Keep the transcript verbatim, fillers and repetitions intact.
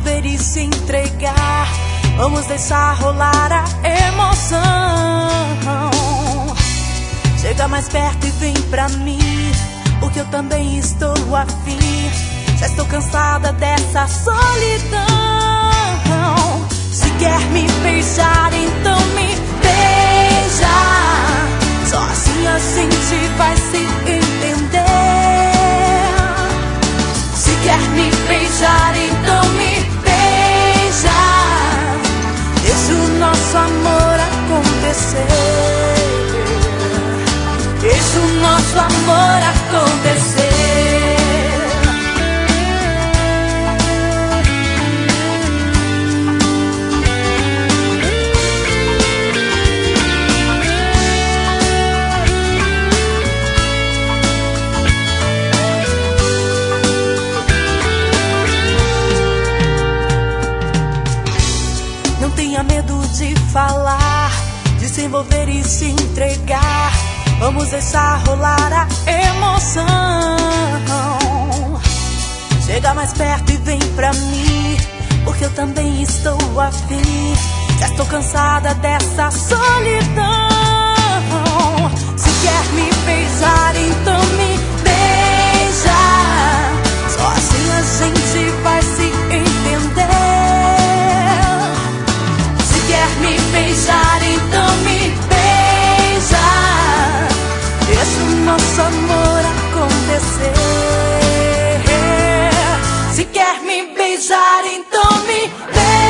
envolver e se entregar. Vamos deixar rolar a emoção. Chega mais perto e vem pra mim, porque eu também estou afim. Já estou cansada dessa solidão. Se quer me beijar, então me beija. Só assim a gente vai se entender. Se quer me beijar, então me beija. Deixa o nosso amor acontecer. Deixa o nosso amor acontecer. Não tenha medo de falar, de se envolver e se entregar. Vamos deixar rolar a emoção. Chega mais perto e vem pra mim, porque eu também estou afim. Já estou cansada dessa solidão. Se quer me beijar, então me beija. Só assim a gente vai se entender. Se quer me beijar, então me beija. Deixa o nosso amor acontecer. Se quer me beijar, então me beija.